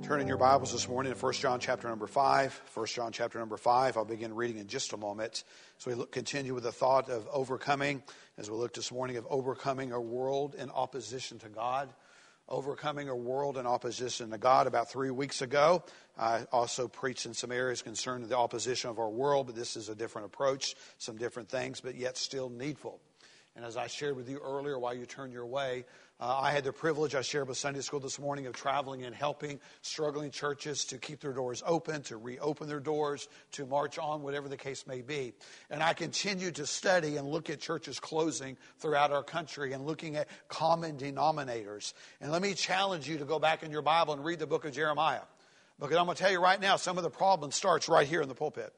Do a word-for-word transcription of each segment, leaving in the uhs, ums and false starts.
Turn in your Bibles this morning to First John chapter number five. First John chapter number five. I'll begin reading in just a moment. So we look, continue with the thought of overcoming, as we look this morning of overcoming a world in opposition to God. Overcoming a world in opposition to God. About three weeks ago, I also preached in some areas concerning the opposition of our world, but this is a different approach, some different things, but yet still needful. And as I shared with you earlier, while you turn your way, uh, I had the privilege, I shared with Sunday school this morning, of traveling and helping struggling churches to keep their doors open, to reopen their doors, to march on, whatever the case may be. And I continue to study and look at churches closing throughout our country and looking at common denominators. And let me challenge you to go back in your Bible and read the book of Jeremiah. Because I'm going to tell you right now, some of the problem starts right here in the pulpit.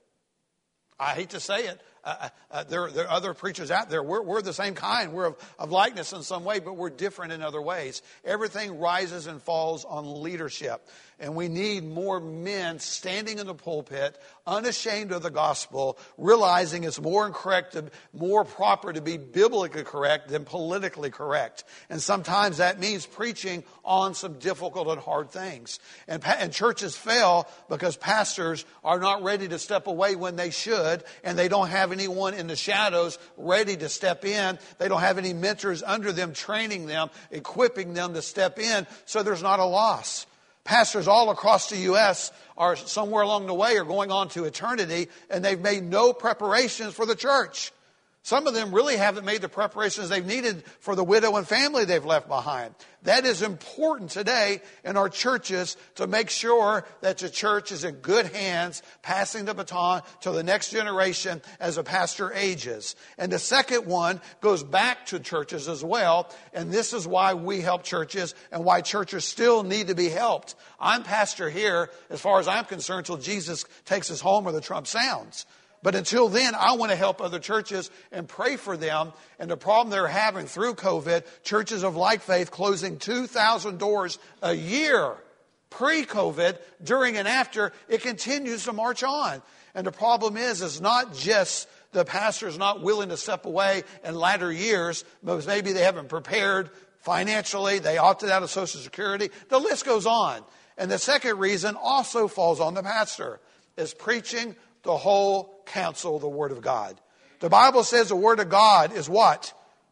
I hate to say it. Uh, uh, there, there are other preachers out there. We're, we're the same kind. We're of, of likeness in some way, but we're different in other ways. Everything rises and falls on leadership. And we need more men standing in the pulpit, unashamed of the gospel, realizing it's more correct, to, more proper to be biblically correct than politically correct. And sometimes that means preaching on some difficult and hard things. And, and churches fail because pastors are not ready to step away when they should, and they don't have anyone in the shadows ready to step in. They don't have any mentors under them, training them, equipping them to step in, so there's not a loss. Pastors all across the U S are somewhere along the way are going on to eternity, and they've made no preparations for the church. Some of them really haven't made the preparations they've needed for the widow and family they've left behind. That is important today in our churches, to make sure that the church is in good hands, passing the baton to the next generation as a pastor ages. And the second one goes back to churches as well, and this is why we help churches and why churches still need to be helped. I'm pastor here, as far as I'm concerned, until Jesus takes us home or the trump sounds. But until then, I want to help other churches and pray for them. And the problem they're having through COVID, churches of like faith closing two thousand doors a year pre-COVID, during and after, it continues to march on. And the problem is, it's not just the pastors not willing to step away in latter years, because maybe they haven't prepared financially, they opted out of Social Security. The list goes on. And the second reason also falls on the pastor, is preaching the whole counsel of the Word of God. The Bible says the Word of God is what?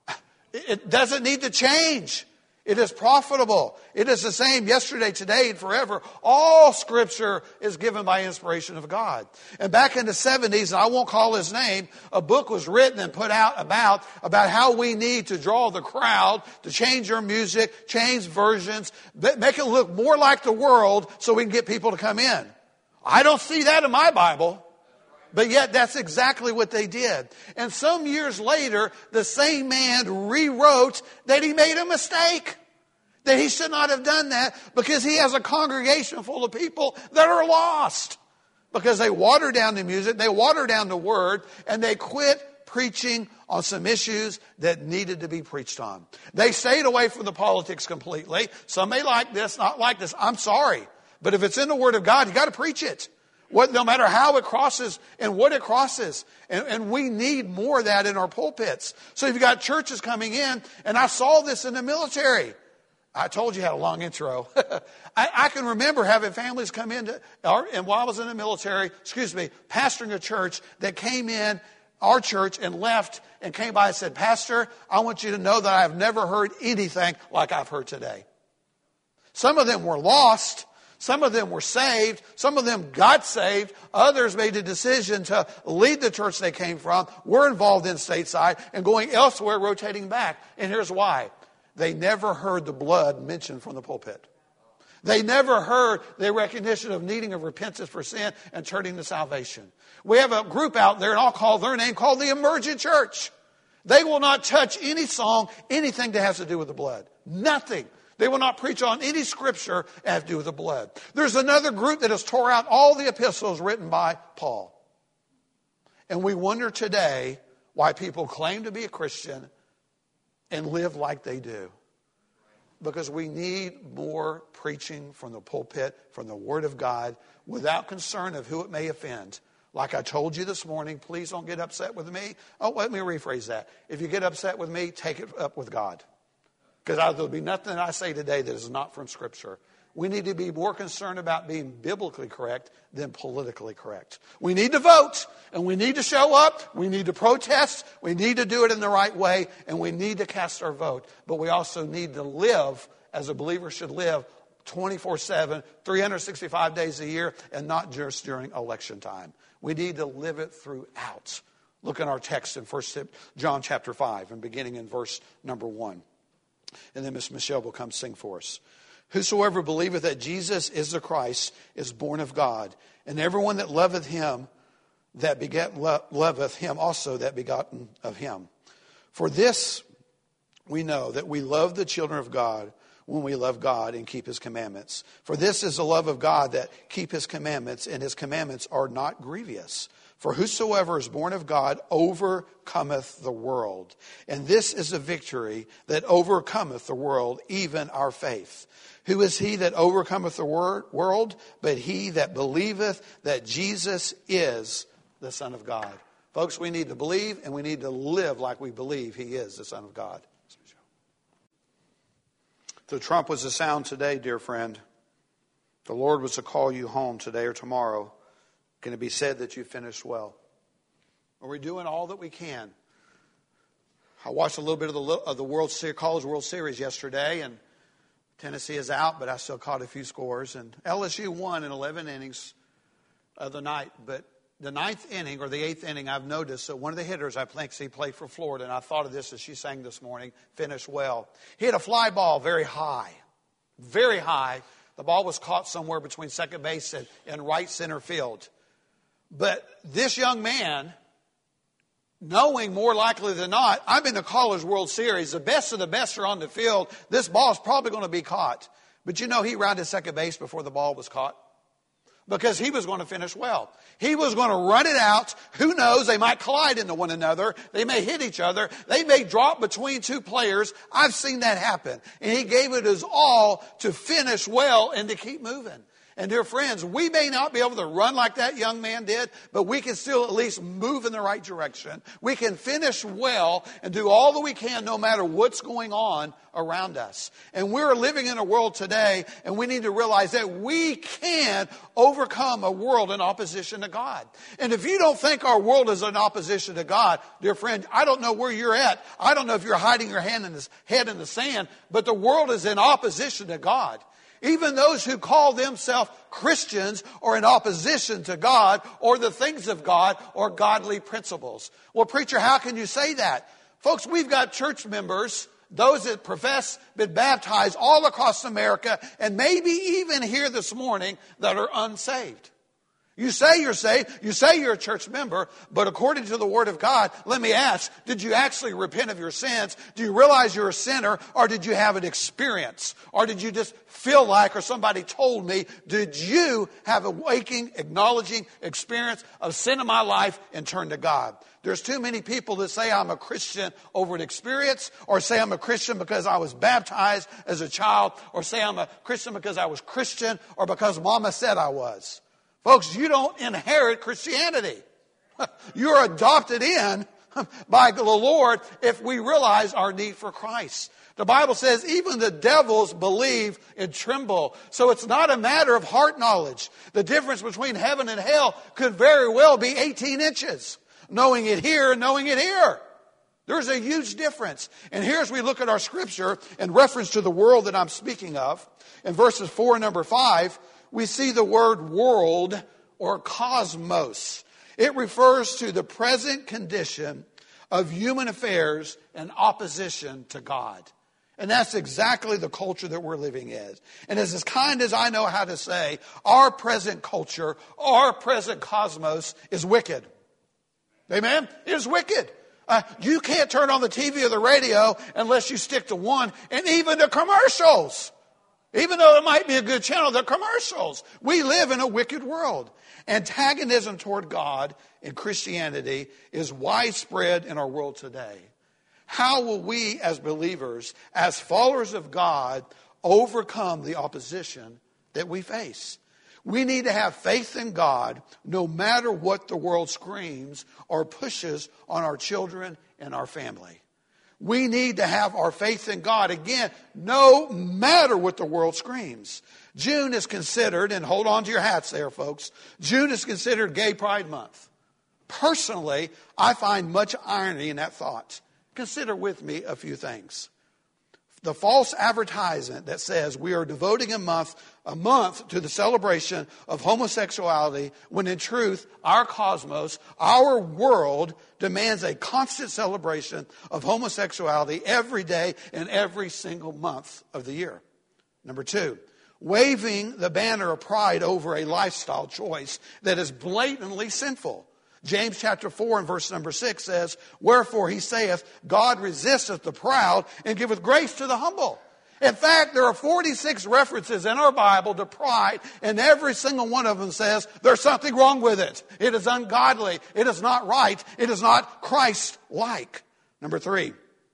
It doesn't need to change. It is profitable. It is the same yesterday, today, and forever. All Scripture is given by inspiration of God. And back in the seventies, and I won't call his name, a book was written and put out about, about how we need to draw the crowd, to change our music, change versions, make it look more like the world so we can get people to come in. I don't see that in my Bible. But yet that's exactly what they did. And some years later, the same man rewrote that he made a mistake. That he should not have done that, because he has a congregation full of people that are lost. Because they water down the music, they water down the word, and they quit preaching on some issues that needed to be preached on. They stayed away from the politics completely. Some may like this, not like this. I'm sorry. But if it's in the Word of God, you got to preach it. What, no matter how it crosses and what it crosses. And, and we need more of that in our pulpits. So you've got churches coming in, and I saw this in the military. I told you I had a long intro. I, I can remember having families come in, to, or, and while I was in the military, excuse me, pastoring a church that came in, our church, and left and came by and said, Pastor, I want you to know that I've never heard anything like I've heard today. Some of them were lost. Some of them were saved. Some of them got saved. Others made a decision to leave the church they came from, were involved in stateside, and going elsewhere, rotating back. And here's why. They never heard the blood mentioned from the pulpit. They never heard the recognition of needing of repentance for sin and turning to salvation. We have a group out there, and I'll call their name, called the Emergent Church. They will not touch any song, anything that has to do with the blood. Nothing. They will not preach on any scripture that has to do with the blood. There's another group that has tore out all the epistles written by Paul. And we wonder today why people claim to be a Christian and live like they do. Because we need more preaching from the pulpit, from the Word of God, without concern of who it may offend. Like I told you this morning, please don't get upset with me. Oh, let me rephrase that. If you get upset with me, take it up with God. Because there'll be nothing that I say today that is not from Scripture. we need to be more concerned about being biblically correct than politically correct. We need to vote, and we need to show up. We need to protest. We need to do it in the right way, and we need to cast our vote. But we also need to live as a believer should live twenty-four seven, three hundred sixty-five days a year, and not just during election time. We need to live it throughout. Look at our text in First John chapter five, and beginning in verse number one. And then Miss Michelle will come sing for us. Whosoever believeth that Jesus is the Christ is born of God, and everyone that loveth him that begat lo- loveth him also that begotten of him. For this we know that we love the children of God when we love God and keep his commandments. For this is the love of God, that keep his commandments, and his commandments are not grievous. For whosoever is born of God overcometh the world. And this is the victory that overcometh the world, even our faith. Who is he that overcometh the wor- world? But he that believeth that Jesus is the Son of God. Folks, we need to believe, and we need to live like we believe he is the Son of God. The trump was to sound today, dear friend. The Lord was to call you home today or tomorrow. Can it be said that you finished well? Are we doing all that we can? I watched a little bit of the of the World Series, College World Series yesterday, and Tennessee is out, but I still caught a few scores. And L S U won in eleven innings of the night. But the ninth inning or the eighth inning, I've noticed that one of the hitters, I think he played for Florida, and I thought of this as she sang this morning, finished well. He hit a fly ball very high, very high. The ball was caught somewhere between second base and, and right center field. But this young man, knowing more likely than not, I'm in the College World Series, the best of the best are on the field, this ball is probably going to be caught. But you know, he rounded second base before the ball was caught, because he was going to finish well. He was going to run it out. Who knows? They might collide into one another. They may hit each other. They may drop between two players. I've seen that happen. And he gave it his all to finish well and to keep moving. And dear friends, we may not be able to run like that young man did, but we can still at least move in the right direction. We can finish well and do all that we can no matter what's going on around us. And we're living in a world today, and we need to realize that we can overcome a world in opposition to God. And if you don't think our world is in opposition to God, dear friend, I don't know where you're at. I don't know if you're hiding your hand in the, head in the sand, but the world is in opposition to God. Even those who call themselves Christians are in opposition to God or the things of God or godly principles. Well, preacher, how can you say that? Folks, we've got church members, those that profess, been baptized all across America, and maybe even here this morning, that are unsaved. You say you're saved, you say you're a church member, but according to the Word of God, let me ask, did you actually repent of your sins? Do you realize you're a sinner, or did you have an experience? Or did you just feel like, or somebody told me, did you have a waking, acknowledging experience of sin in my life and turn to God? There's too many people that say I'm a Christian over an experience, or say I'm a Christian because I was baptized as a child, or say I'm a Christian because I was Christian, or because Mama said I was. Folks, you don't inherit Christianity. You're adopted in by the Lord if we realize our need for Christ. The Bible says even the devils believe and tremble. So it's not a matter of heart knowledge. The difference between heaven and hell could very well be eighteen inches. Knowing it here and knowing it here. There's a huge difference. And here as we look at our scripture in reference to the world that I'm speaking of, in verses four and number five, we see the word world or cosmos. It refers to the present condition of human affairs in opposition to God. And that's exactly the culture that we're living in. And as kind as I know how to say, our present culture, our present cosmos is wicked. Amen? It is wicked. Uh, you can't turn on the T V or the radio unless you stick to one, and even the commercials. Even though it might be a good channel, they're commercials. We live in a wicked world. Antagonism toward God in Christianity is widespread in our world today. How will we as believers, as followers of God, overcome the opposition that we face? We need to have faith in God no matter what the world screams or pushes on our children and our family. We need to have our faith in God, again, no matter what the world screams. June is considered, and hold on to your hats there, folks, June is considered Gay Pride Month. Personally, I find much irony in that thought. Consider with me a few things. The false advertisement that says we are devoting a month, a month to the celebration of homosexuality, when in truth, our cosmos, our world demands a constant celebration of homosexuality every day and every single month of the year. Number two, waving the banner of pride over a lifestyle choice that is blatantly sinful. James chapter four and verse number six says, wherefore he saith, God resisteth the proud and giveth grace to the humble. In fact, there are forty-six references in our Bible to pride, and every single one of them says there's something wrong with it. It is ungodly. It is not right. It is not Christ-like. Number three,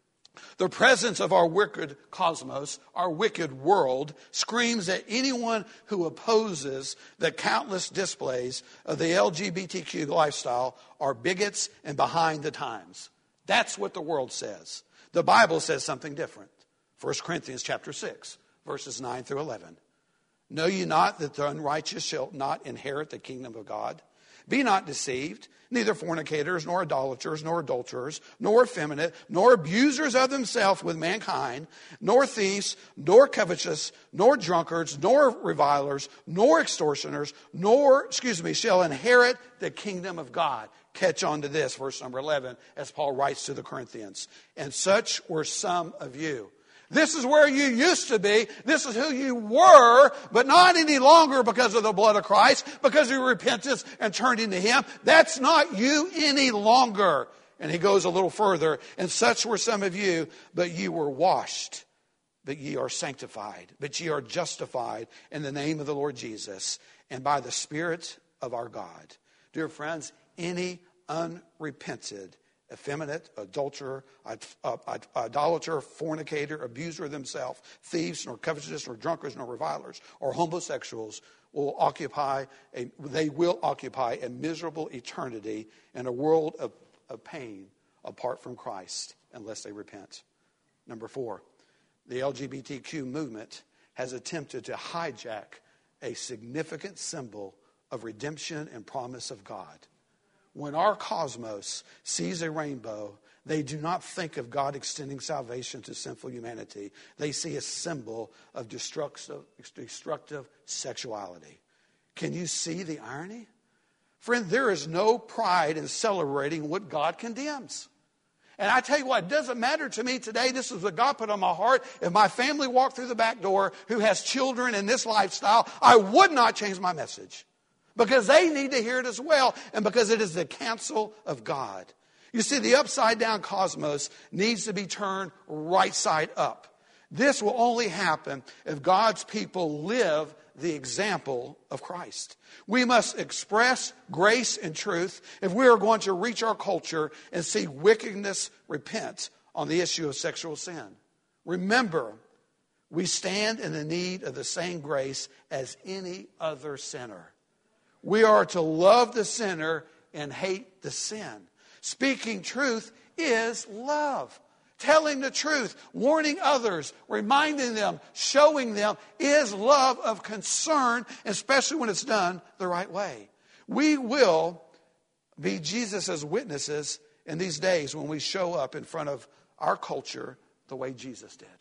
the presence of our wicked cosmos, our wicked world, screams at anyone who opposes the countless displays of the L G B T Q lifestyle are bigots and behind the times. That's what the world says. The Bible says something different. First Corinthians chapter six, verses nine through eleven. Know ye not that the unrighteous shall not inherit the kingdom of God? Be not deceived. Neither fornicators, nor idolaters, nor adulterers, nor effeminate, nor abusers of themselves with mankind, nor thieves, nor covetous, nor drunkards, nor revilers, nor extortioners, nor, excuse me, shall inherit the kingdom of God. Catch on to this, verse number eleven, as Paul writes to the Corinthians. And such were some of you. This is where you used to be. This is who you were, but not any longer because of the blood of Christ, because of your repentance and turning to Him. That's not you any longer. And he goes a little further. And such were some of you, but ye were washed, but ye are sanctified, but ye are justified in the name of the Lord Jesus and by the Spirit of our God. Dear friends, any unrepented effeminate, adulterer, idolater, fornicator, abuser of themselves, thieves, nor covetous, nor drunkards, nor revilers, or homosexuals will occupy a, they will occupy a miserable eternity in a world of, of pain apart from Christ unless they repent. Number four, the L G B T Q movement has attempted to hijack a significant symbol of redemption and promise of God. When our cosmos sees a rainbow, they do not think of God extending salvation to sinful humanity. They see a symbol of destructive, destructive sexuality. Can you see the irony? Friend, there is no pride in celebrating what God condemns. And I tell you what, it doesn't matter to me today. This is what God put on my heart. If my family walked through the back door who has children in this lifestyle, I would not change my message. Because they need to hear it as well, and because it is the counsel of God. You see, the upside down cosmos needs to be turned right side up. This will only happen if God's people live the example of Christ. We must express grace and truth if we are going to reach our culture and see wickedness repent on the issue of sexual sin. Remember, we stand in the need of the same grace as any other sinner. We are to love the sinner and hate the sin. Speaking truth is love. Telling the truth, warning others, reminding them, showing them is love of concern, especially when it's done the right way. We will be Jesus' witnesses in these days when we show up in front of our culture the way Jesus did.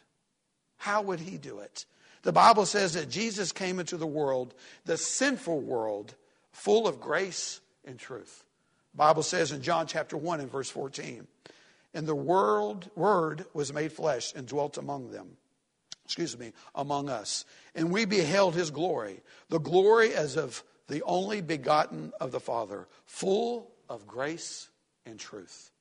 How would he do it? The Bible says that Jesus came into the world, the sinful world, full of grace and truth. The Bible says in John chapter one and verse fourteen, and the world, word was made flesh and dwelt among them. Excuse me, among us. And we beheld his glory, the glory as of the only begotten of the Father, full of grace and truth.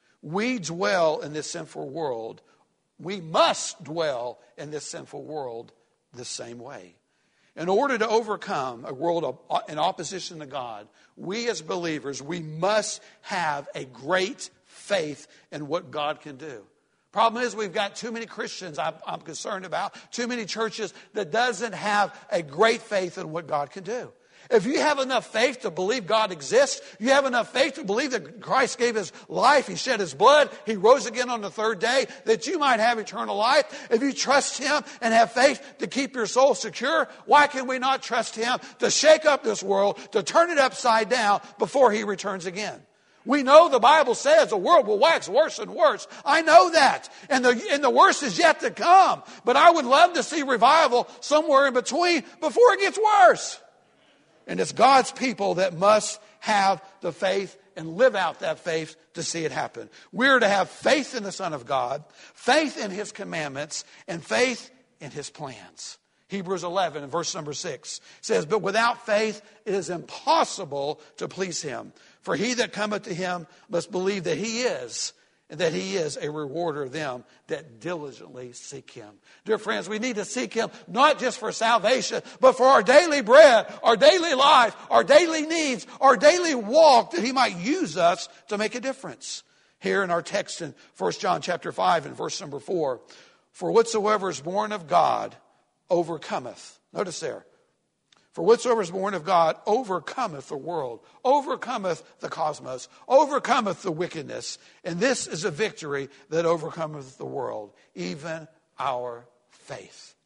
We dwell in this sinful world. We must dwell in this sinful world the same way. In order to overcome a world in opposition to God, we as believers, we must have a great faith in what God can do. Problem is, we've got too many Christians I'm, I'm concerned about, too many churches that doesn't have a great faith in what God can do. If you have enough faith to believe God exists, you have enough faith to believe that Christ gave his life, he shed his blood, he rose again on the third day, that you might have eternal life. If you trust him and have faith to keep your soul secure, why can we not trust him to shake up this world, to turn it upside down before he returns again? We know the Bible says the world will wax worse and worse. I know that. And the, and the worst is yet to come. But I would love to see revival somewhere in between before it gets worse. And it's God's people that must have the faith and live out that faith to see it happen. We're to have faith in the Son of God, faith in his commandments, and faith in his plans. Hebrews eleven and verse number six says, but without faith it is impossible to please him. For he that cometh to him must believe that he is, and that he is a rewarder of them that diligently seek him. Dear friends, we need to seek him not just for salvation, but for our daily bread, our daily life, our daily needs, our daily walk, that he might use us to make a difference. Here in our text in First John chapter five and verse number four, for whatsoever is born of God overcometh. Notice there. For whatsoever is born of God overcometh the world, overcometh the cosmos, overcometh the wickedness. And this is a victory that overcometh the world, even our faith.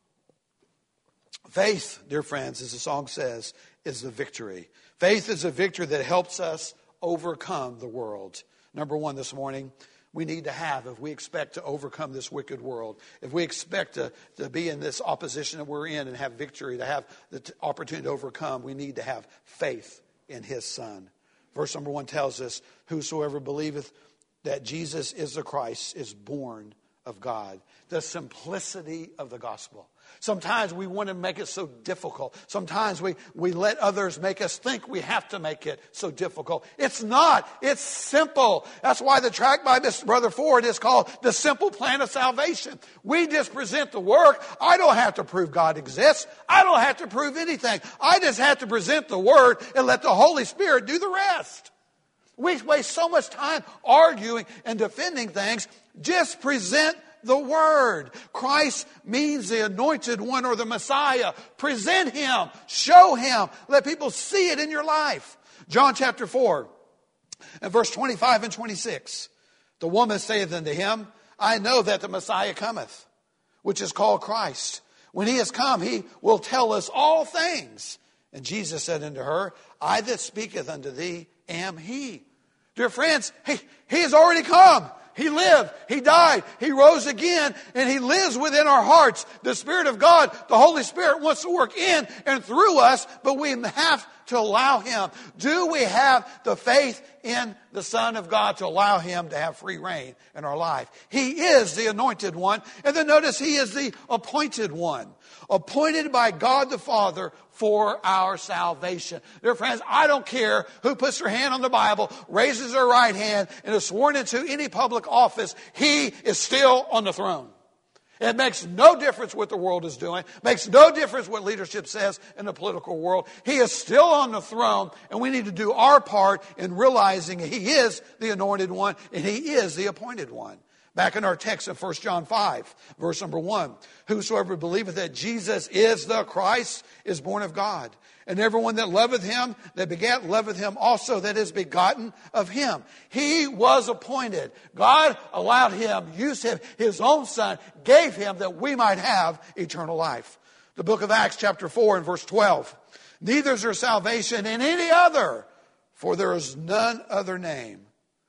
Faith, dear friends, as the song says, is the victory. Faith is a victory that helps us overcome the world. Number one this morning, we need to have, if we expect to overcome this wicked world, if we expect to, to be in this opposition that we're in and have victory, to have the t- opportunity to overcome, we need to have faith in his Son. Verse number one tells us, whosoever believeth that Jesus is the Christ is born of God. The simplicity of the gospel. Sometimes we want to make it so difficult. Sometimes we, we let others make us think we have to make it so difficult. It's not. It's simple. That's why the tract by Brother Ford is called The Simple Plan of Salvation. We just present the work. I don't have to prove God exists. I don't have to prove anything. I just have to present the word and let the Holy Spirit do the rest. We waste so much time arguing and defending things. Just present the word. Christ means the anointed one or the Messiah. Present him. Show him. Let people see it in your life. John chapter four and verse twenty-five and twenty-six. The woman saith unto him, I know that the Messiah cometh, which is called Christ. When he is come, he will tell us all things. And Jesus said unto her, I that speaketh unto thee am he. Dear friends, he, he has already come. He lived, he died, he rose again, and he lives within our hearts. The Spirit of God, the Holy Spirit wants to work in and through us, but we have to allow him. Do we have the faith in the Son of God to allow him to have free reign in our life? He is the anointed one. And then notice he is the appointed one. Appointed by God the Father for our salvation. Dear friends, I don't care who puts their hand on the Bible, raises their right hand, and is sworn into any public office. He is still on the throne. It makes no difference what the world is doing. Makes no difference what leadership says in the political world. He is still on the throne, and we need to do our part in realizing he is the anointed one and he is the appointed one. Back in our text in First John five, verse number one. Whosoever believeth that Jesus is the Christ is born of God. And everyone that loveth him, that begat, loveth him also that is begotten of him. He was appointed. God allowed him, used him, his own Son, gave him that we might have eternal life. The book of Acts chapter four and verse twelve. Neither is there salvation in any other, for there is none other name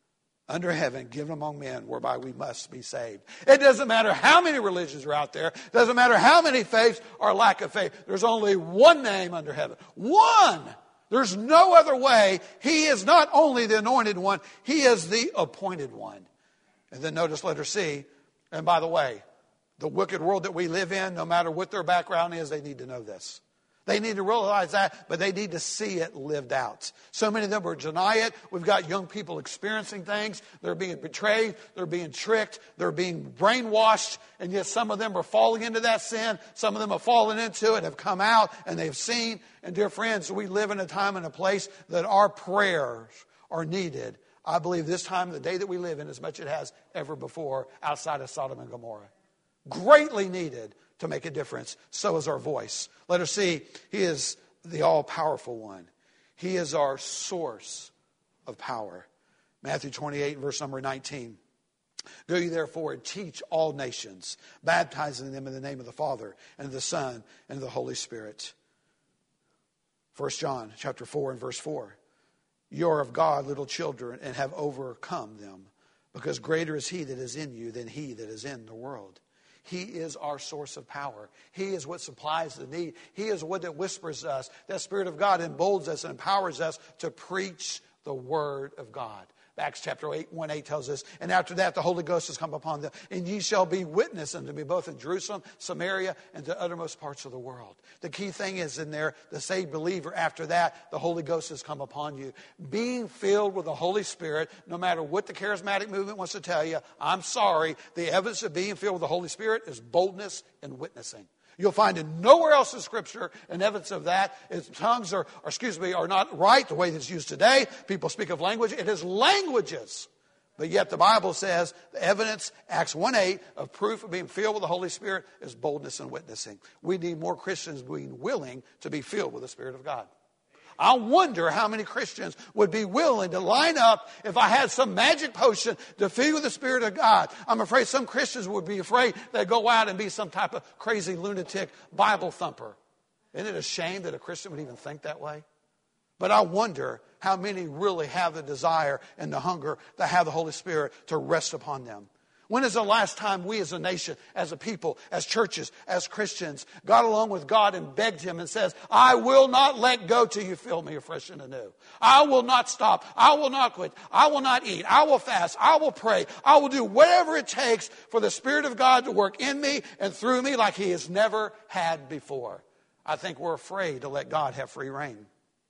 under heaven given among men whereby we must be saved. It doesn't matter how many religions are out there. It doesn't matter how many faiths or lack of faith. There's only one name under heaven. One. There's no other way. He is not only the anointed one, he is the appointed one. And then notice letter C. And by the way, the wicked world that we live in, no matter what their background is, they need to know this. They need to realize that, but they need to see it lived out. So many of them will deny it. We've got young people experiencing things. They're being betrayed. They're being tricked. They're being brainwashed. And yet some of them are falling into that sin. Some of them have fallen into it, have come out, and they've seen. And dear friends, we live in a time and a place that our prayers are needed. I believe this time, the day that we live in, as much as it has ever before outside of Sodom and Gomorrah. Greatly needed to make a difference. So is our voice. Let us see, he is the all-powerful one. He is our source of power. Matthew twenty-eight, verse number nineteen. Go ye therefore and teach all nations, baptizing them in the name of the Father and of the Son and of the Holy Spirit. First John chapter four and verse four. You are of God, little children, and have overcome them, because greater is he that is in you than he that is in the world. He is our source of power. He is what supplies the need. He is what that whispers us. That Spirit of God emboldens us and empowers us to preach the Word of God. Acts chapter eight, one eight tells us, and after that the Holy Ghost has come upon them, and ye shall be witness unto me both in Jerusalem, Samaria, and the uttermost parts of the world. The key thing is in there, the saved believer, after that, the Holy Ghost has come upon you. Being filled with the Holy Spirit, no matter what the charismatic movement wants to tell you, I'm sorry, the evidence of being filled with the Holy Spirit is boldness and witnessing. You'll find it nowhere else in Scripture, and evidence of that is tongues are, or excuse me, are not right the way it's used today. People speak of language. It is languages. But yet the Bible says the evidence, Acts one eight, of proof of being filled with the Holy Spirit is boldness and witnessing. We need more Christians being willing to be filled with the Spirit of God. I wonder how many Christians would be willing to line up if I had some magic potion to fill you with the Spirit of God. I'm afraid some Christians would be afraid they'd go out and be some type of crazy lunatic Bible thumper. Isn't it a shame that a Christian would even think that way? But I wonder how many really have the desire and the hunger to have the Holy Spirit to rest upon them. When is the last time we as a nation, as a people, as churches, as Christians, got along with God and begged Him and says, I will not let go till you fill me afresh and anew. I will not stop. I will not quit. I will not eat. I will fast. I will pray. I will do whatever it takes for the Spirit of God to work in me and through me like He has never had before. I think we're afraid to let God have free reign.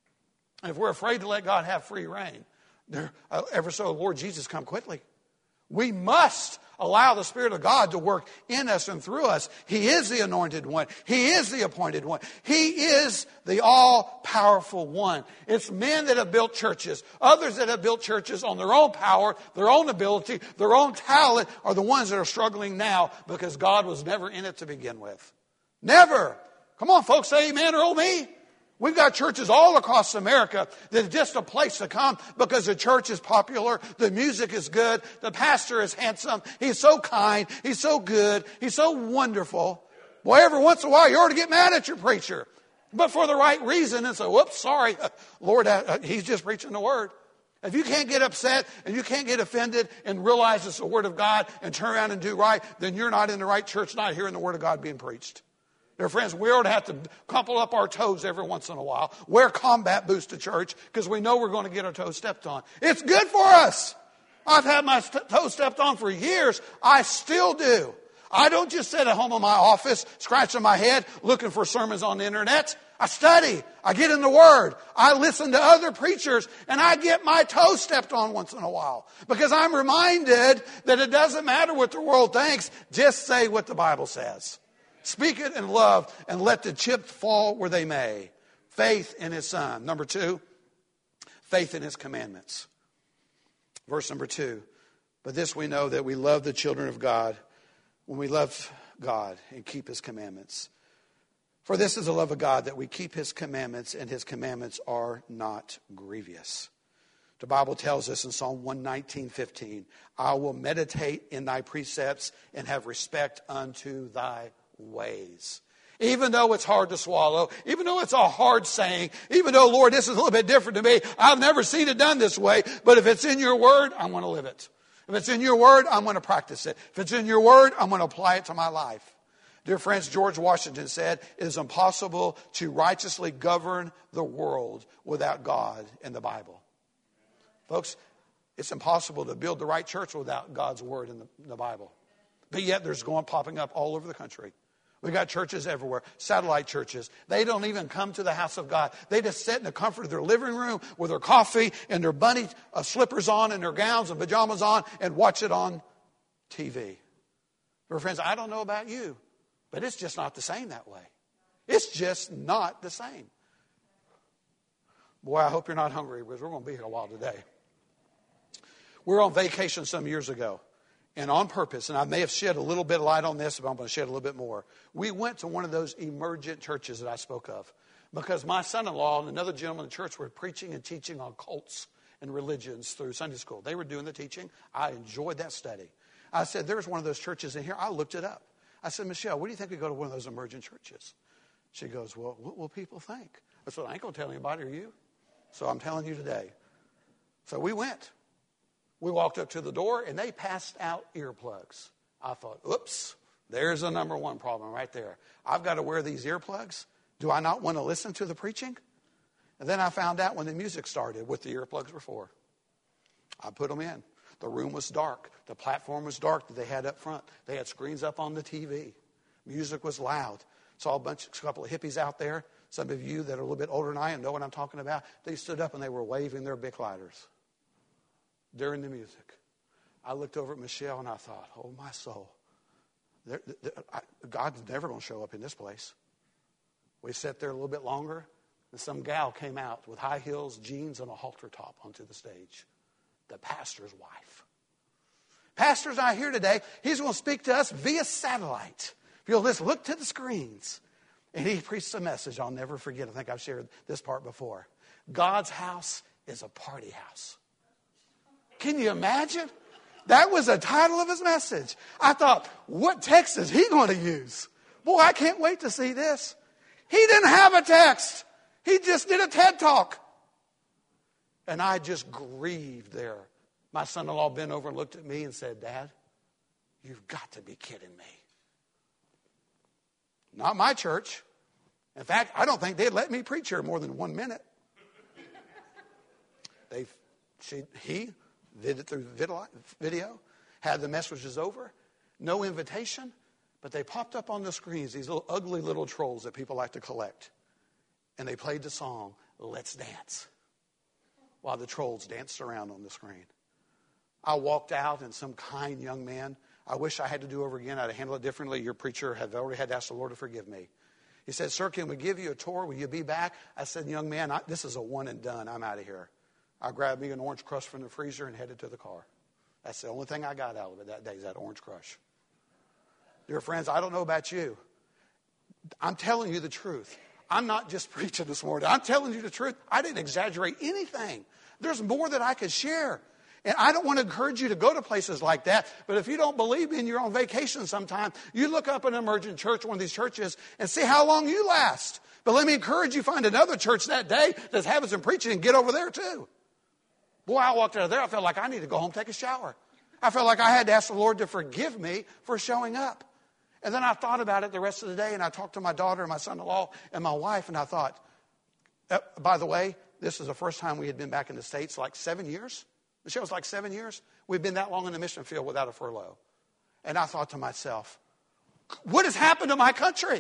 And if we're afraid to let God have free reign, there, uh, ever so, Lord Jesus, come quickly. We must allow the Spirit of God to work in us and through us. He is the anointed one. He is the appointed one. He is the all-powerful one. It's men that have built churches. Others that have built churches on their own power, their own ability, their own talent are the ones that are struggling now because God was never in it to begin with. Never. Come on, folks, say amen or oh me. We've got churches all across America that are just a place to come because the church is popular, the music is good, the pastor is handsome, he's so kind, he's so good, he's so wonderful. Boy, every once in a while you ought to get mad at your preacher, but for the right reason and say, whoops, sorry, Lord, uh, he's just preaching the word. If you can't get upset and you can't get offended and realize it's the word of God and turn around and do right, then you're not in the right church, not hearing the word of God being preached. Dear friends, we ought to have to crumple up our toes every once in a while. Wear combat boots to church because we know we're going to get our toes stepped on. It's good for us. I've had my st- toes stepped on for years. I still do. I don't just sit at home in my office, scratching my head, looking for sermons on the internet. I study. I get in the Word. I listen to other preachers, and I get my toes stepped on once in a while. Because I'm reminded that it doesn't matter what the world thinks. Just say what the Bible says. Speak it in love and let the chips fall where they may. Faith in His Son. Number two, faith in His commandments. Verse number two. But this we know that we love the children of God when we love God and keep His commandments. For this is the love of God, that we keep His commandments, and His commandments are not grievous. The Bible tells us in Psalm one nineteen, fifteen, I will meditate in thy precepts and have respect unto thy ways. Even though it's hard to swallow, even though it's a hard saying, even though, Lord, this is a little bit different to me, I've never seen it done this way, but if it's in your word, I'm going to live it. If it's in your word, I'm going to practice it. If it's in your word, I'm going to apply it to my life. Dear friends, George Washington said, it is impossible to righteously govern the world without God and the Bible. Folks, it's impossible to build the right church without God's word in the, in the Bible. But yet there's going popping up all over the country. We've got churches everywhere, satellite churches. They don't even come to the house of God. They just sit in the comfort of their living room with their coffee and their bunny uh, slippers on and their gowns and pajamas on and watch it on T V. But friends, I don't know about you, but it's just not the same that way. It's just not the same. Boy, I hope you're not hungry because we're going to be here a while today. We were on vacation some years ago. And on purpose, and I may have shed a little bit of light on this, but I'm going to shed a little bit more. We went to one of those emergent churches that I spoke of. Because my son-in-law and another gentleman in the church were preaching and teaching on cults and religions through Sunday school. They were doing the teaching. I enjoyed that study. I said, there's one of those churches in here. I looked it up. I said, Michelle, what do you think we go to one of those emergent churches? She goes, well, what will people think? I said, I ain't going to tell anybody, are you? So I'm telling you today. So we went. We walked up to the door, and they passed out earplugs. I thought, oops, there's the number one problem right there. I've got to wear these earplugs. Do I not want to listen to the preaching? And then I found out when the music started what the earplugs were for. I put them in. The room was dark. The platform was dark that they had up front. They had screens up on the T V. Music was loud. Saw a bunch, a couple of hippies out there. Some of you that are a little bit older than I am know what I'm talking about. They stood up and they were waving their Bic lighters during the music. I looked over at Michelle and I thought, oh, my soul. There, there, I, God's never going to show up in this place. We sat there a little bit longer, and some gal came out with high heels, jeans, and a halter top onto the stage. The pastor's wife. Pastor's not here today. He's going to speak to us via satellite. If you'll just look to the screens. And he preached a message I'll never forget. I think I've shared this part before. God's house is a party house. Can you imagine? That was the title of his message. I thought, what text is he going to use? Boy, I can't wait to see this. He didn't have a text. He just did a TED Talk. And I just grieved there. My son-in-law bent over and looked at me and said, Dad, you've got to be kidding me. Not my church. In fact, I don't think they'd let me preach here more than one minute. They, she, he did it through video, had the messages over, no invitation, but they popped up on the screens, these little ugly little trolls that people like to collect. And they played the song, Let's Dance, while the trolls danced around on the screen. I walked out, and some kind young man, I wish I had to do over again. I'd have handled it differently. Your preacher had already had to ask the Lord to forgive me. He said, sir, can we give you a tour? Will you be back? I said, young man, I, this is a one and done. I'm out of here. I grabbed me an orange crush from the freezer and headed to the car. That's the only thing I got out of it that day is that orange crush. Dear friends, I don't know about you. I'm telling you the truth. I'm not just preaching this morning. I'm telling you the truth. I didn't exaggerate anything. There's more that I could share. And I don't want to encourage you to go to places like that. But if you don't believe me and you're on vacation sometime, you look up an emergent church, one of these churches, and see how long you last. But let me encourage you, find another church that day that's having some preaching and get over there too. Boy, I walked out of there, I felt like I need to go home and take a shower. I felt like I had to ask the Lord to forgive me for showing up. And then I thought about it the rest of the day, and I talked to my daughter and my son-in-law and my wife, and I thought, uh, by the way, this is the first time we had been back in the States like seven years. Michelle was like seven years. We've been that long in the mission field without a furlough. And I thought to myself, what has happened to my country?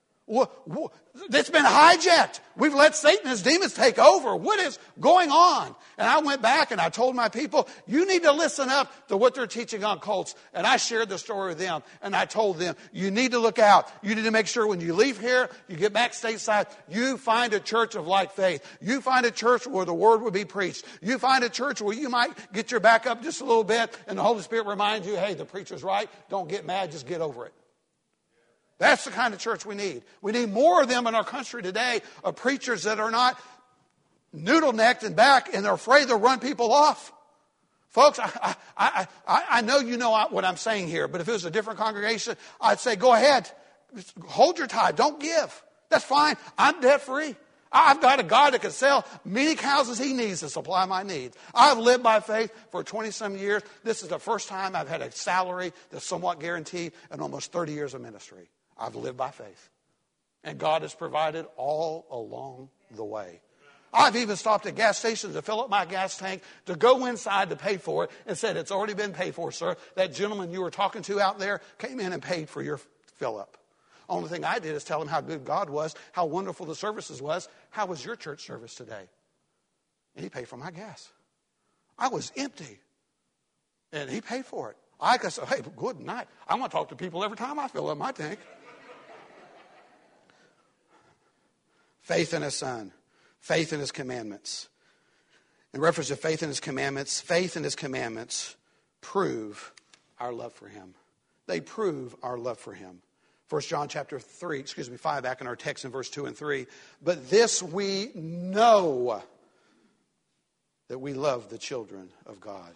It's been hijacked. We've let Satan and his demons take over. What is going on? And I went back and I told my people, you need to listen up to what they're teaching on cults. And I shared the story with them. And I told them, you need to look out. You need to make sure when you leave here, you get back stateside, you find a church of like faith. You find a church where the word will be preached. You find a church where you might get your back up just a little bit and the Holy Spirit reminds you, hey, the preacher's right. Don't get mad. Just get over it. That's the kind of church we need. We need more of them in our country today, of preachers that are not noodle-necked and back and they're afraid they'll run people off. Folks, I, I, I, I know you know what I'm saying here, but if it was a different congregation, I'd say, go ahead. Hold your tithe. Don't give. That's fine. I'm debt-free. I've got a God that can sell many houses he needs to supply my needs. I've lived by faith for twenty-some years. This is the first time I've had a salary that's somewhat guaranteed in almost thirty years of ministry. I've lived by faith. And God has provided all along the way. I've even stopped at gas stations to fill up my gas tank, to go inside to pay for it, and said, it's already been paid for, sir. That gentleman you were talking to out there came in and paid for your fill up. Only thing I did is tell him how good God was, how wonderful the services was. How was your church service today? And he paid for my gas. I was empty. And he paid for it. I could say, hey, good night. I want to talk to people every time I fill up my tank. Faith in his son. Faith in his commandments. In reference to faith in his commandments, faith in his commandments prove our love for him. They prove our love for him. First John chapter three, excuse me, five, back in our text in verse two and three. But this we know, that we love the children of God,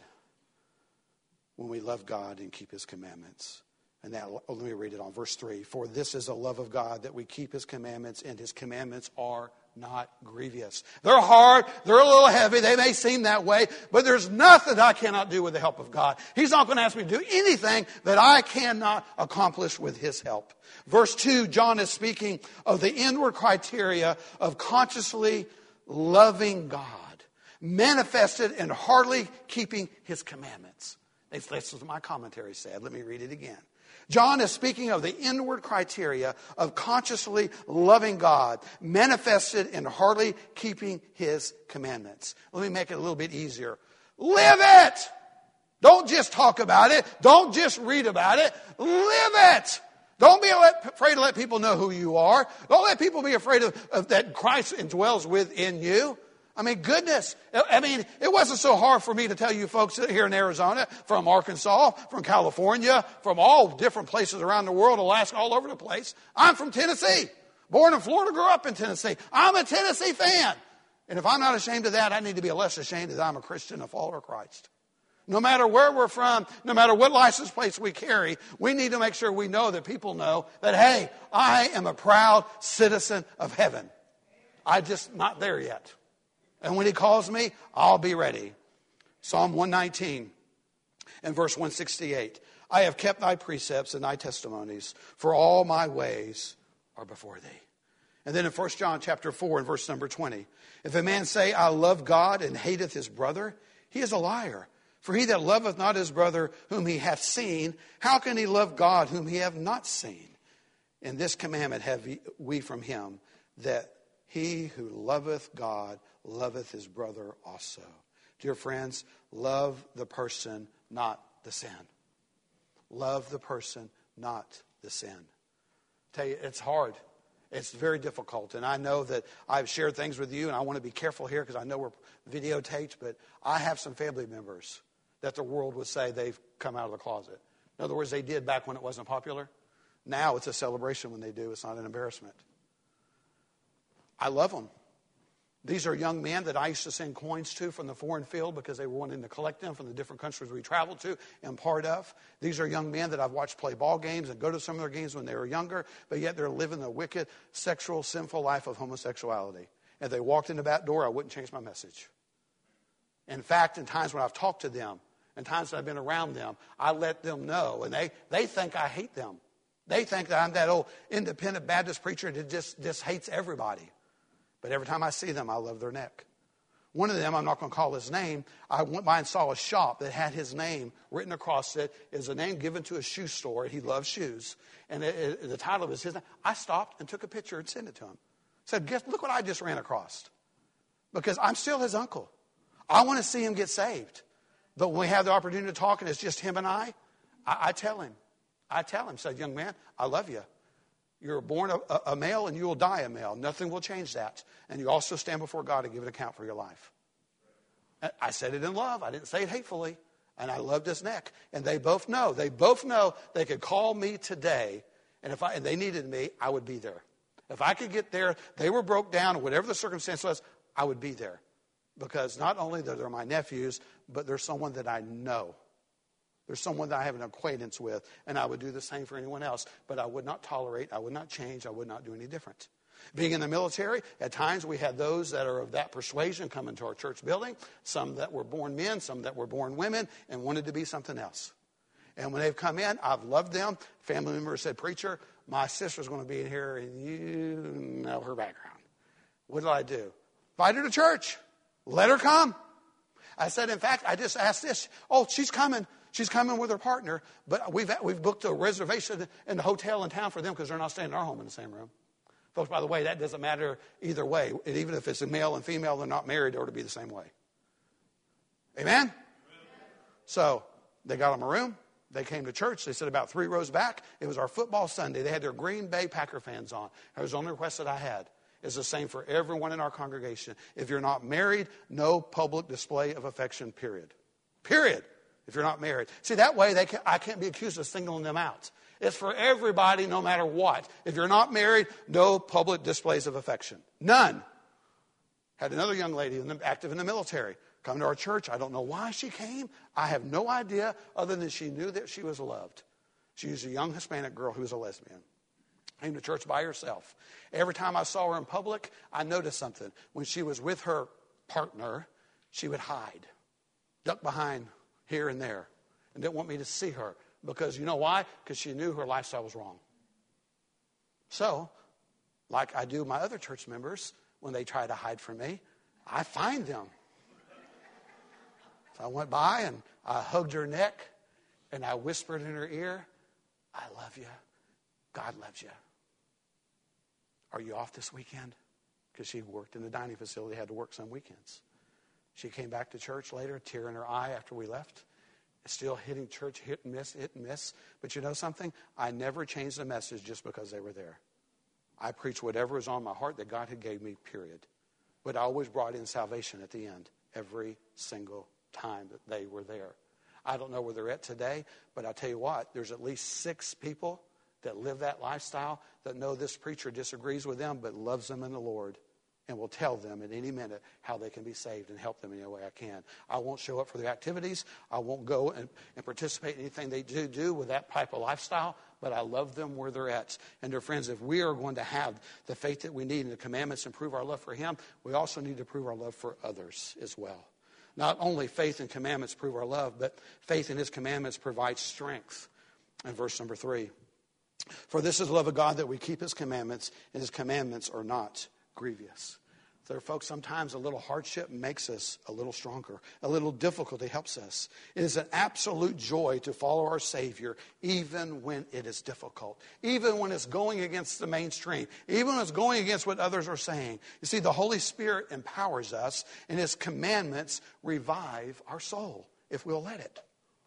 when we love God and keep his commandments. And now, let me read it on verse three. For this is the love of God, that we keep his commandments, and his commandments are not grievous. They're hard. They're a little heavy. They may seem that way, but there's nothing I cannot do with the help of God. He's not going to ask me to do anything that I cannot accomplish with his help. Verse two, John is speaking of the inward criteria of consciously loving God, manifested in heartily keeping his commandments. That's what my commentary said. Let me read it again. John is speaking of the inward criteria of consciously loving God, manifested in heartily keeping his commandments. Let me make it a little bit easier. Live it! Don't just talk about it. Don't just read about it. Live it! Don't be afraid to let people know who you are. Don't let people be afraid of, of that Christ indwells within you. I mean, goodness. I mean, it wasn't so hard for me to tell you folks here in Arizona, from Arkansas, from California, from all different places around the world, Alaska, all over the place. I'm from Tennessee. Born in Florida, grew up in Tennessee. I'm a Tennessee fan. And if I'm not ashamed of that, I need to be less ashamed that I'm a Christian, a follower of Christ. No matter where we're from, no matter what license plates we carry, we need to make sure we know that people know that, hey, I am a proud citizen of heaven. I'm just not there yet. And when he calls me, I'll be ready. Psalm one nineteen and verse one sixty-eight. I have kept thy precepts and thy testimonies, for all my ways are before thee. And then in First John chapter four and verse number twenty. If a man say, I love God, and hateth his brother, he is a liar. For he that loveth not his brother whom he hath seen, how can he love God whom he hath not seen? And this commandment have we from him, that he who loveth God loveth his brother also. Dear friends, love the person, not the sin. Love the person, not the sin. I tell you, it's hard. It's very difficult. And I know that I've shared things with you, and I want to be careful here because I know we're videotaped, but I have some family members that the world would say they've come out of the closet. In other words, they did back when it wasn't popular. Now it's a celebration when they do. It's not an embarrassment. I love them. These are young men that I used to send coins to from the foreign field because they were wanting to collect them from the different countries we traveled to and part of. These are young men that I've watched play ball games and go to some of their games when they were younger, but yet they're living the wicked, sexual, sinful life of homosexuality. If they walked in the back door, I wouldn't change my message. In fact, in times when I've talked to them, in times that I've been around them, I let them know, and they, they think I hate them. They think that I'm that old independent Baptist preacher that just, just hates everybody. But every time I see them, I love their neck. One of them, I'm not going to call his name, I went by and saw a shop that had his name written across it. Is a name given to a shoe store. He loves shoes. And it, it, the title was his name. I stopped and took a picture and sent it to him. Said, guess, look what I just ran across. Because I'm still his uncle. I want to see him get saved. But when we have the opportunity to talk and it's just him and I, I, I tell him. I tell him, said, young man, I love you. You're born a, a male and you will die a male. Nothing will change that. And you also stand before God and give an account for your life. And I said it in love. I didn't say it hatefully. And I loved his neck. And they both know. They both know they could call me today. And if I, and they needed me, I would be there. If I could get there, they were broke down, whatever the circumstance was, I would be there. Because not only that they're my nephews, but they're someone that I know. There's someone that I have an acquaintance with, and I would do the same for anyone else. But I would not tolerate, I would not change, I would not do any different. Being in the military, at times we had those that are of that persuasion come into our church building, some that were born men, some that were born women, and wanted to be something else. And when they've come in, I've loved them. Family members said, preacher, my sister's going to be in here, and you know her background. What did I do? Invite her to church. Let her come. I said, in fact, I just asked this. Oh, she's coming. She's coming with her partner, but we've we've booked a reservation in the hotel in town for them because they're not staying in our home in the same room. Folks, by the way, that doesn't matter either way. And even if it's a male and female, they're not married, they ought to be the same way. Amen? Amen? So they got them a room. They came to church. They sat about three rows back. It was our football Sunday. They had their Green Bay Packer fans on. That was the only request that I had. It's the same for everyone in our congregation. If you're not married, no public display of affection, period. Period. If you're not married. See, that way they can, I can't be accused of singling them out. It's for everybody, no matter what. If you're not married, no public displays of affection. None. Had another young lady in the, active in the military come to our church. I don't know why she came. I have no idea other than she knew that she was loved. She was a young Hispanic girl who was a lesbian. Came to church by herself. Every time I saw her in public, I noticed something. When she was with her partner, she would hide, duck behind here and there, and didn't want me to see her. Because you know why? Because she knew her lifestyle was wrong. So, like I do my other church members, when they try to hide from me, I find them. So I went by and I hugged her neck and I whispered in her ear, I love you. God loves you. Are you off this weekend? Because she worked in the dining facility, had to work some weekends. She came back to church later, tear in her eye after we left. Still hitting church, hit and miss, hit and miss. But you know something? I never changed the message just because they were there. I preached whatever was on my heart that God had gave me, period. But I always brought in salvation at the end, every single time that they were there. I don't know where they're at today, but I tell you what, there's at least six people that live that lifestyle that know this preacher disagrees with them but loves them in the Lord and will tell them at any minute how they can be saved and help them in any way I can. I won't show up for their activities. I won't go and, and participate in anything they do do with that type of lifestyle, but I love them where they're at. And dear friends, if we are going to have the faith that we need in the commandments and prove our love for Him, we also need to prove our love for others as well. Not only faith and commandments prove our love, but faith in His commandments provides strength. In verse number three, for this is the love of God, that we keep His commandments, and His commandments are not grievous. So, folks, sometimes a little hardship makes us a little stronger. A little difficulty helps us. It is an absolute joy to follow our Savior, even when it is difficult. Even when it's going against the mainstream. Even when it's going against what others are saying. You see, the Holy Spirit empowers us, and His commandments revive our soul, if we'll let it.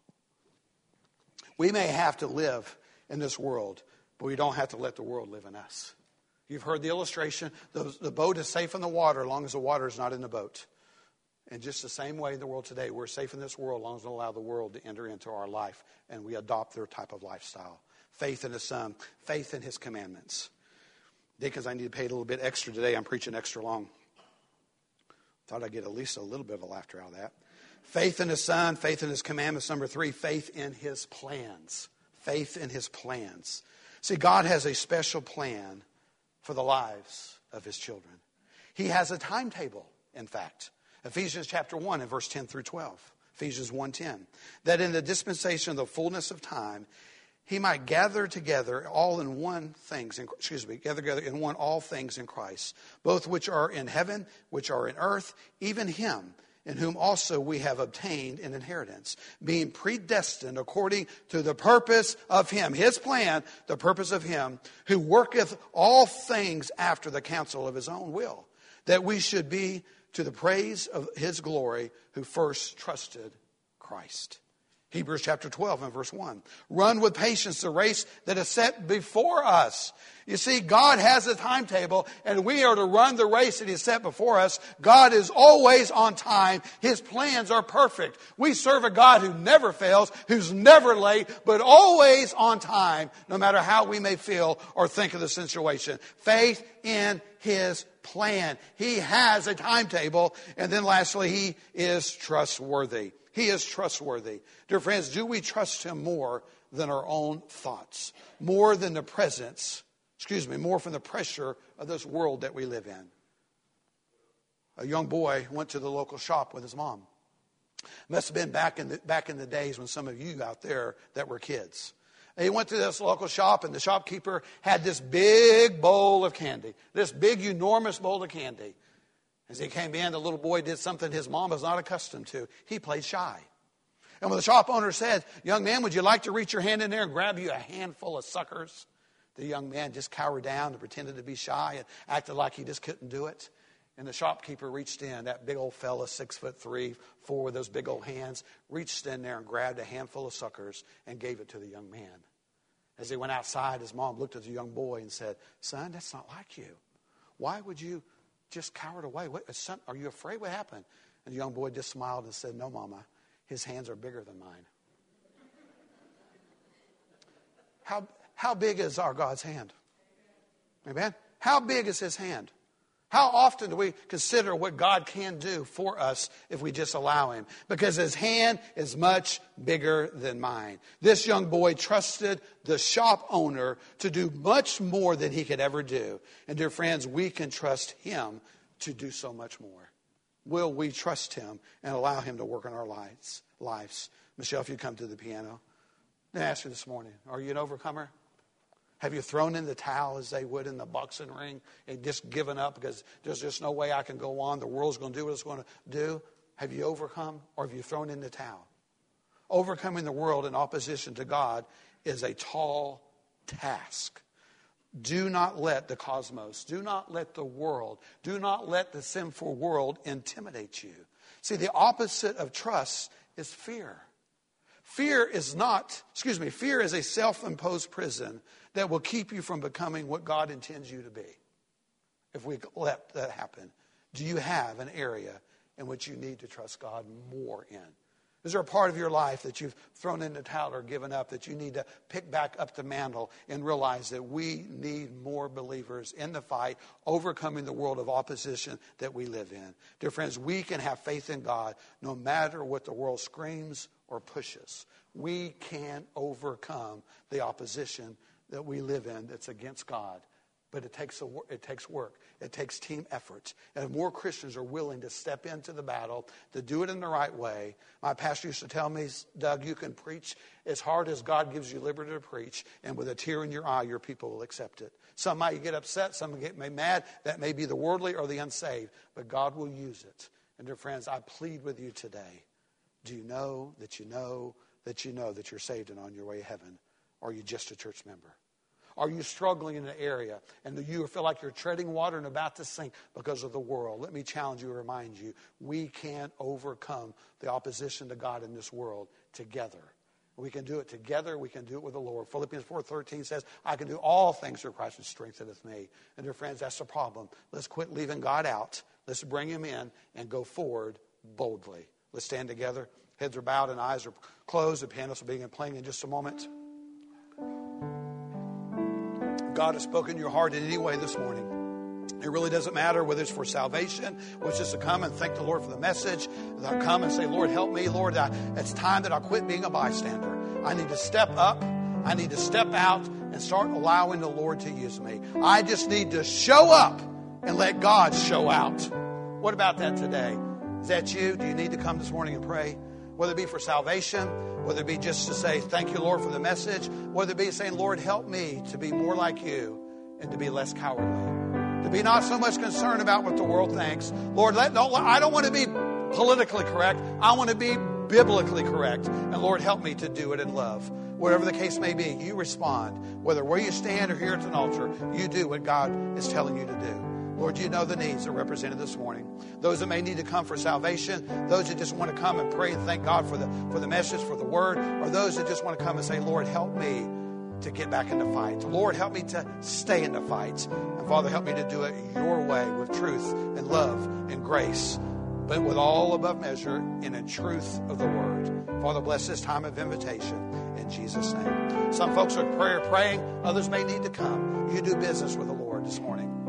We may have to live in this world, but we don't have to let the world live in us. You've heard the illustration. The, the boat is safe in the water as long as the water is not in the boat. And just the same way in the world today, we're safe in this world as long as we allow the world to enter into our life and we adopt their type of lifestyle. Faith in His Son, faith in His commandments. Deacons, I need to pay a little bit extra today. I'm preaching extra long. Thought I'd get at least a little bit of laughter out of that. Faith in His Son, faith in His commandments. Number three, faith in His plans. Faith in His plans. See, God has a special plan for the lives of His children. He has a timetable, in fact. Ephesians chapter one and verse ten through twelve. Ephesians one ten. That in the dispensation of the fullness of time, He might gather together all in one things, in, excuse me, gather together in one all things in Christ, both which are in heaven, which are in earth, even Him, in whom also we have obtained an inheritance, being predestined according to the purpose of Him, His plan, the purpose of Him, who worketh all things after the counsel of His own will, that we should be to the praise of His glory, who first trusted Christ. Hebrews chapter twelve and verse one. Run with patience the race that is set before us. You see, God has a timetable, and we are to run the race that He set before us. God is always on time. His plans are perfect. We serve a God who never fails, who's never late, but always on time, no matter how we may feel or think of the situation. Faith in His plan. He has a timetable. And then lastly, He is trustworthy. He is trustworthy. Dear friends, do we trust Him more than our own thoughts? More than the presence, excuse me, more from the pressure of this world that we live in. A young boy went to the local shop with his mom. Must have been back in the, back in the days when some of you out there that were kids. He went to this local shop, and the shopkeeper had this big bowl of candy. This big, enormous bowl of candy. As he came in, the little boy did something his mom was not accustomed to. He played shy. And when the shop owner said, young man, would you like to reach your hand in there and grab you a handful of suckers? The young man just cowered down and pretended to be shy and acted like he just couldn't do it. And the shopkeeper reached in, that big old fella, six foot three, four with those big old hands, reached in there and grabbed a handful of suckers and gave it to the young man. As he went outside, his mom looked at the young boy and said, son, that's not like you. Why would you just cowered away? What, son, are you afraid? What happened? And the young boy just smiled and said, no, Mama, his hands are bigger than mine. How, how big is our God's hand? Amen? How big is his hand? How often do we consider what God can do for us if we just allow him? Because his hand is much bigger than mine. This young boy trusted the shop owner to do much more than he could ever do. And dear friends, we can trust him to do so much more. Will we trust him and allow him to work in our lives? lives? Michelle, if you come to the piano. Let me ask you this morning, are you an overcomer? Have you thrown in the towel as they would in the boxing ring and just given up because there's just no way I can go on? The world's going to do what it's going to do. Have you overcome, or have you thrown in the towel? Overcoming the world in opposition to God is a tall task. Do not let the cosmos, do not let the world, do not let the sinful world intimidate you. See, the opposite of trust is fear. Fear is not, excuse me, fear is a self-imposed prison that will keep you from becoming what God intends you to be. If we let that happen, do you have an area in which you need to trust God more in? Is there a part of your life that you've thrown in the towel or given up that you need to pick back up the mantle and realize that we need more believers in the fight, overcoming the world of opposition that we live in? Dear friends, we can have faith in God no matter what the world screams or pushes. We can overcome the opposition that we live in that's against God. But it takes a, it takes work. It takes team effort. And if more Christians are willing to step into the battle, to do it in the right way. My pastor used to tell me, Doug, you can preach as hard as God gives you liberty to preach, and with a tear in your eye, your people will accept it. Some might get upset, some might get mad. That may be the worldly or the unsaved, but God will use it. And dear friends, I plead with you today. Do you know that you know that you know that you're saved and on your way to heaven? Or are you just a church member? Are you struggling in an area and you feel like you're treading water and about to sink because of the world? Let me challenge you and remind you, we can overcome the opposition to God in this world together. We can do it together. We can do it with the Lord. Philippians four thirteen says, I can do all things through Christ who strengtheneth me. And dear friends, that's the problem. Let's quit leaving God out. Let's bring him in and go forward boldly. Let's stand together. Heads are bowed and eyes are closed. The pianists will begin playing in just a moment. God has spoken to your heart in any way this morning. It really doesn't matter whether it's for salvation, which is to come and thank the Lord for the message. That come and say, Lord, help me. Lord, I, it's time that I quit being a bystander. I need to step up. I need to step out and start allowing the Lord to use me. I just need to show up and let God show out. What about that today? Is that you? Do you need to come this morning and pray? Whether it be for salvation, whether it be just to say, thank you, Lord, for the message, whether it be saying, Lord, help me to be more like you and to be less cowardly. To be not so much concerned about what the world thinks. Lord, let, don't, I don't want to be politically correct. I want to be biblically correct. And Lord, help me to do it in love. Whatever the case may be, you respond. Whether where you stand or here at an altar, you do what God is telling you to do. Lord, you know the needs that are represented this morning. Those that may need to come for salvation, those that just want to come and pray and thank God for the for the message, for the word, or those that just want to come and say, Lord, help me to get back in the fight. Lord, help me to stay in the fight. And Father, help me to do it your way with truth and love and grace, but with all above measure and in truth of the word. Father, bless this time of invitation in Jesus' name. Some folks are prayer praying. Others may need to come. You do business with the Lord this morning.